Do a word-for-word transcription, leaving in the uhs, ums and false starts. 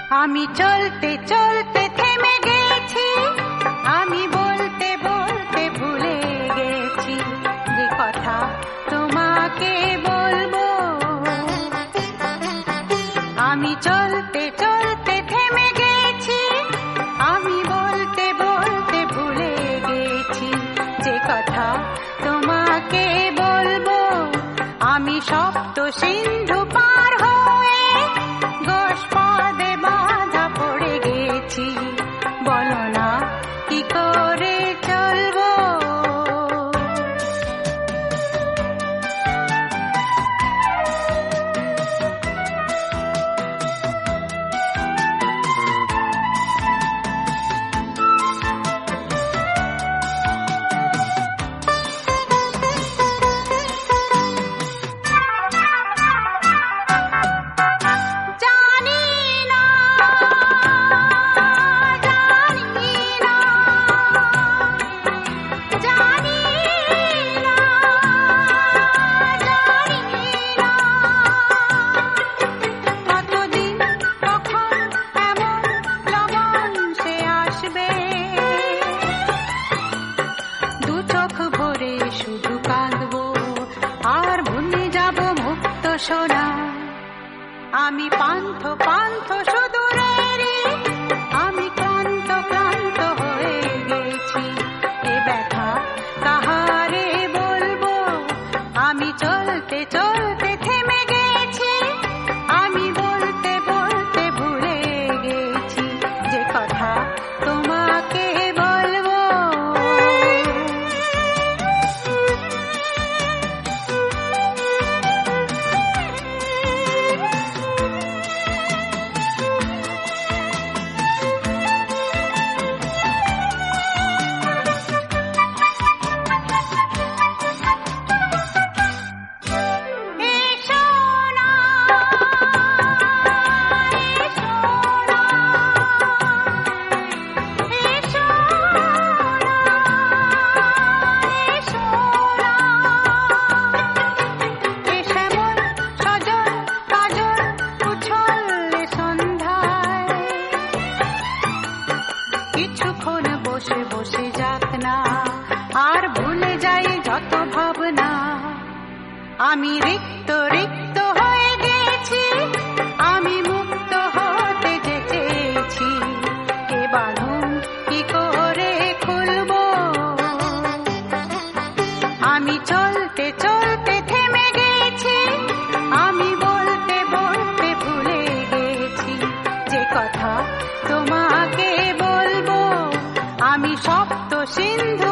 আমি চলতে চলতে থেমে গেছি, আমি বলতে বলতে ভুলে গেছি যে কথা তোমাকে বলবো। আমি চলতে চলতে থেমে গেছি, আমি বলতে বলতে ভুলে গেছি যে কথা তোমাকে বলবো। আমি সপ্ত সিন্ধু পার হয়ে গোষ্পদে বাধা পড়ে গেছি, বলো না কি করে চলবো। আমি পান্থ পান্থ সুদূরেরই, আমি ক্লান্ত ক্লান্ত হয়ে গেছি, এ ব্যথা কাহারে বলবো। আমি চলতে চলতে থেমে গেছি, আমি বলতে বলতে ভুলে গেছি যে কথা তোমাকে বলবো। কিছুক্ষণ বসে বসে যাক না, আর ভুলে যাই যত ভাবনা। আমি রিক্ত রিক্ত হয়ে গেছি, আমি মুক্ত হতে যে চেয়েছি, এ বাঁধন কি করে খুলবো। আমি চলতে চলতে থেমে গেছি, আমি বলতে বলতে ভুলে গেছি যে কথা তোমাকে বলবো। আমি সপ্ত সিন্ধু